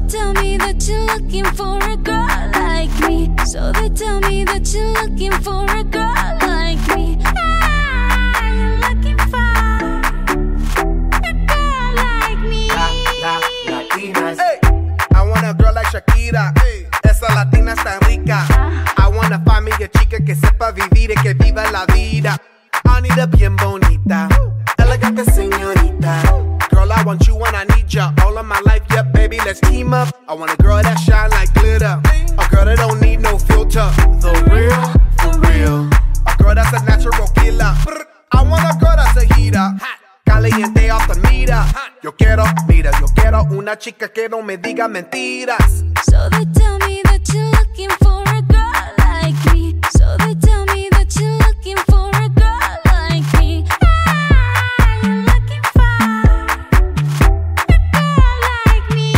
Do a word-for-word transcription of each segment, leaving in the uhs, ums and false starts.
tell me that you're looking for a girl like me. So they tell me that you're looking for a girl like me. Ah, you're looking for a girl like me. La, la, latinas. Hey, I want a girl like Shakira. Hey, esa latina está rica. I wanna find me a chica que sepa vivir y que viva la vida. Anita bien bonita, elegante señorita. Girl, I want you when I need ya. All of my life, yeah, baby, let's team up. I want a girl that shine like glitter, a girl that don't need no filter. The real, for real. A girl that's a natural killer. I want a girl that's a heater, caliente off the meter. Yo quiero, mira, yo quiero una chica que no me diga mentiras. So they tell me that you're looking for a girl like me. So they tell me that you're looking for a girl like me. Ah, you're looking for a girl like me.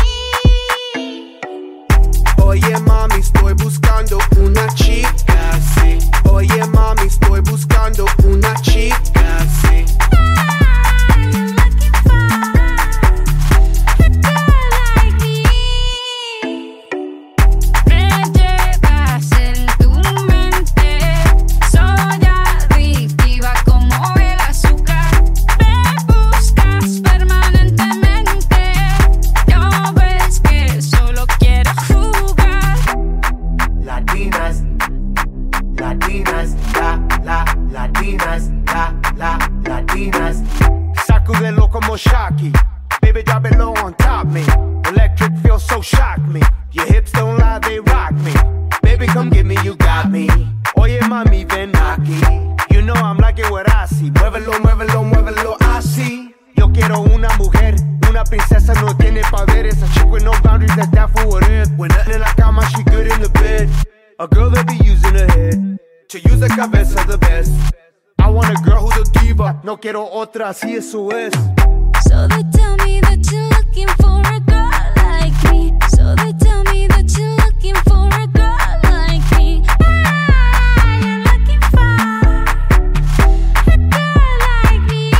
Oye mami, estoy buscando una chica, sí. Oye mami, estoy buscando una chica, sí. Sacudelo como Shocky. Baby, drop it low on top me. Electric feels so shock me. Your hips don't lie, they rock me. Baby, come get me, you got me. Oye, mami, ven aquí. You know I'm like it what I see. Muévelo, muévelo, muévelo así. Yo quiero una mujer, una princesa, no tiene poderes. A chick with no boundaries, that's down for what it. When nothing in la cama, she good in the bed. A girl that be using her head to use the cabeza the best. I want a girl who's a diva. No quiero otra, así eso es. So they tell me that you're looking for a girl like me. So they tell me that you're looking for a girl like me. Ah, you're looking for a girl like me.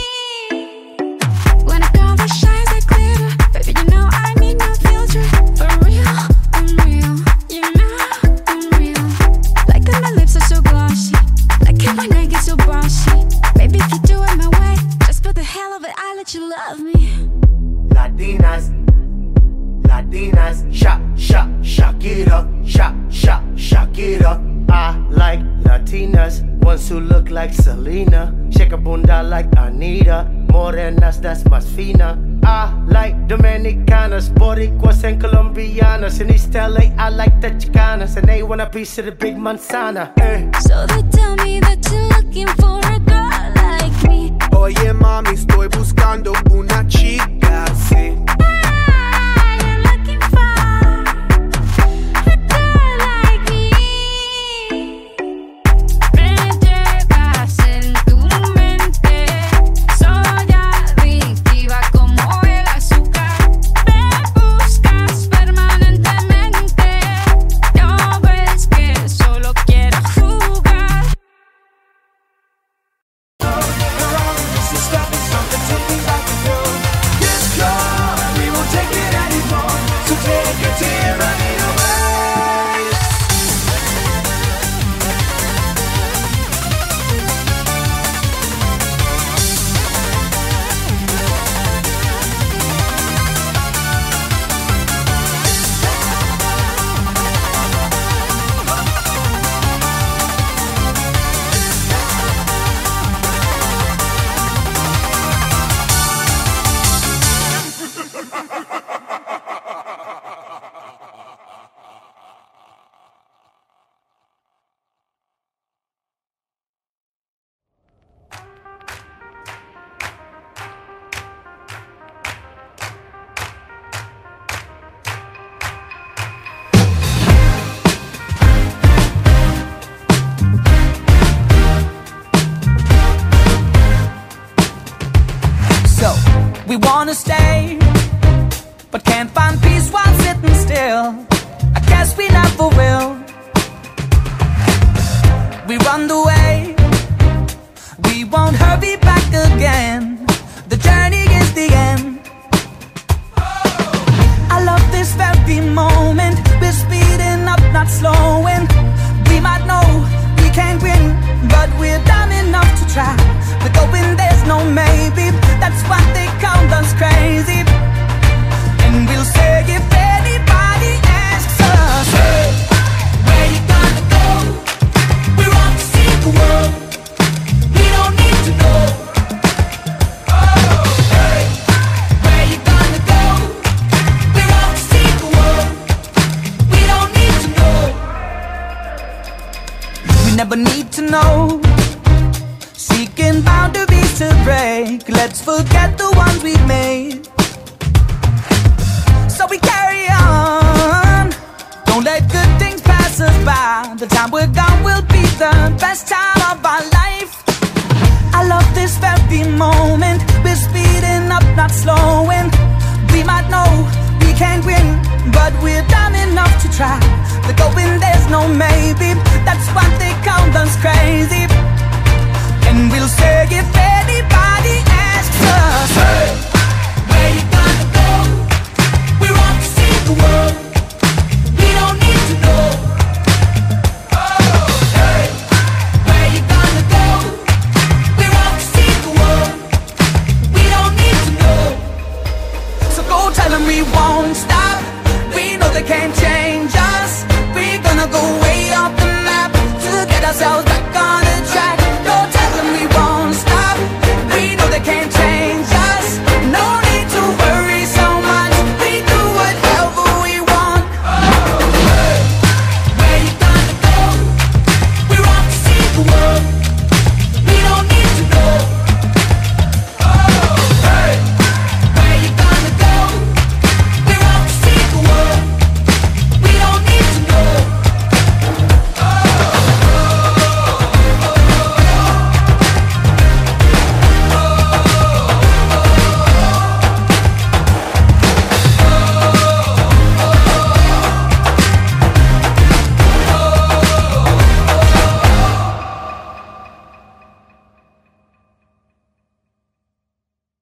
When a girl that shines like glitter, baby, you know I need no filter. For real, I'm real. You know I'm real. Like that my lips are so glossy. Like how my neck is so bossy. Baby, if you do it my way, just for the hell of it, I let you love me. Latinas, Latinas, shak, shak, Shakira, shak, shak, Shakira. I like Latinas, ones who look like Selena, shake a bunda like Anita, morenas, that's más fina. I like Dominicanas, Boricuas and Colombianas. In East L A, I like the Chicanas, and they want a piece of the big manzana. Eh. So they tell me that you're looking for a girl like me. Oye mami, estoy buscando una chica, sí. We wanna stay, but can't find peace while sitting still. I guess we never will. We run the way, we won't hurry back again. The journey is the end. I love this. that's what they call us crazy. And we'll say if anybody asks us, hey, where you gonna go? We're off to see the world. We don't need to know. Oh, hey, where you gonna go? We're off to see the world. We don't need to know. We never need to know. Seeking boundaries to break. Let's forget the ones we've made. So we carry on. Don't let good things pass us by. The time we're gone will be the best time of our life. I love this very moment. We're speeding up, not slowing. We might know we can't win, but we're dumb enough to try. The going, there's no maybe. That's what they call us crazy. And we'll say if anybody asks us, hey, where you gonna go? We're off to see the world. We don't need to know. Oh, hey, where you gonna go? We're off to see the world. We don't need to know. So go tell them we won't stop. We know they can't change us. We're gonna go way off the map to get ourselves back on the track. Go tell them we won't stop. We know they can't